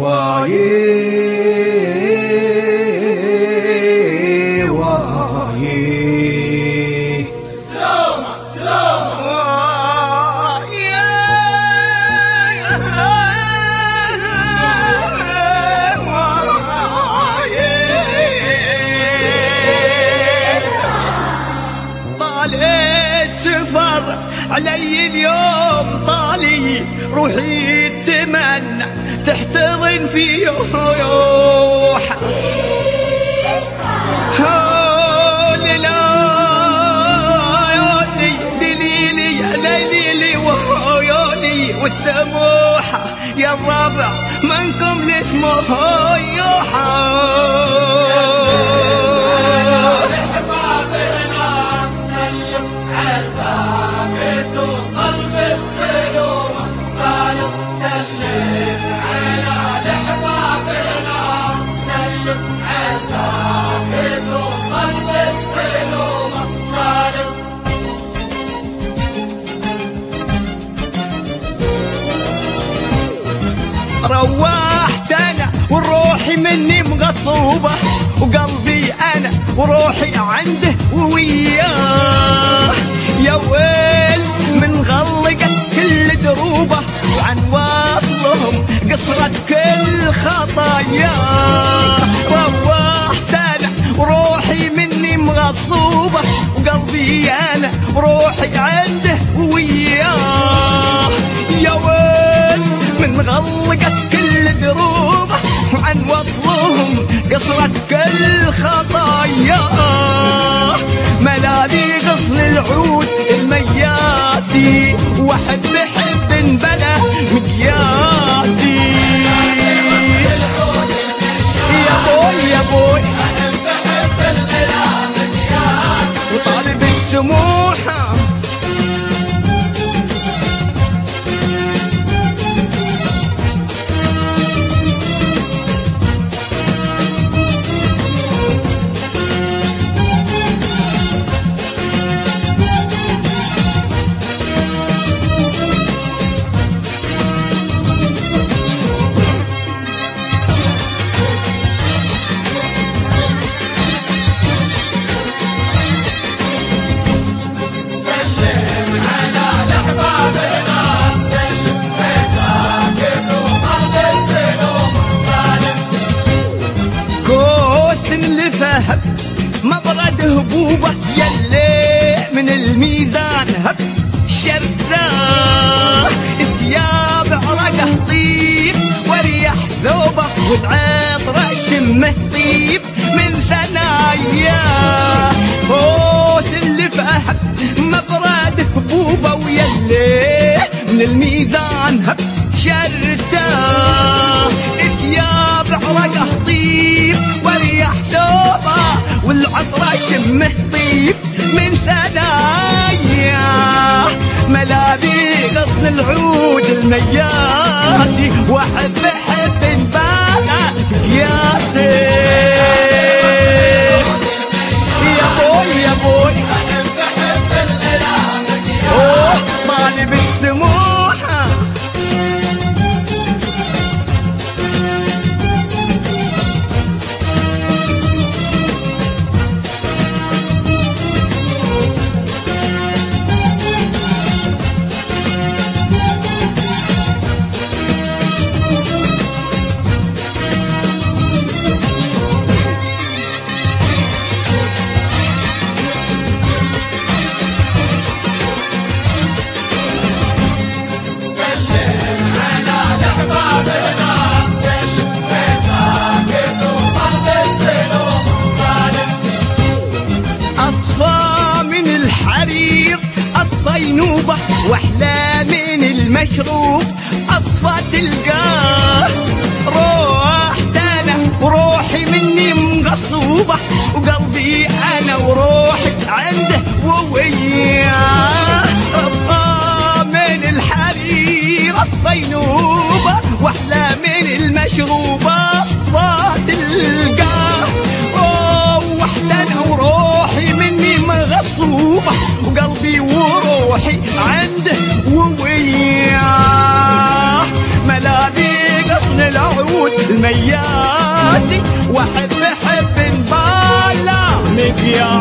علي اليوم طالي روحي تمنى تحتضن في يوحة دليلي يا ليلي وعيوني والسموحة يا الربع منكم لاسمه يوحى روحت انا وروحي مني مغصوبة وقلبي انا وروحي عنده ووياه يا ويل من غلقت كل دروبة وعن واصلهم قصرت كل خطاياه روحت انا وروحي مني مغصوبة وقلبي انا وروحي عنده ووياه يا ويل من غلقت كل دروبه وعن وصلهم قصرت كل خطاياه ملاذي غصن العود المياسي واحب حب بلا مقياسي يا بوي يا بوي وطالب السموحه مبرد هبوبة يلي من الميزان هب شرثاه الثياب عرقه طيب وريح ثوبه وتعطر شمه طيب من ثناياه فوت اللي فهب مبرد هبوبة ويلي من الميزان هب شرثاه الثياب عرقه طيب وريح ثوبه والعطر شمه طيب من ثناياه ملاذي غصن العود المياسي واحب حب بالا قياسي يا بوي يا بوي طالب السموحه الصينوبة واحلى من المشروب اصفى تلقاه روحت انا وروحي مني مغصوبة وقلبي انا وروحي عنده ووياه اصفى من الحرير الصينوبة واحلى من المشروب اصفى تلقاه روحت انا وروحي مني مغصوبة وقلبي وروحي عنده ووياه ملاذي غصن العود بنياتي واحب حب نبالا مكياج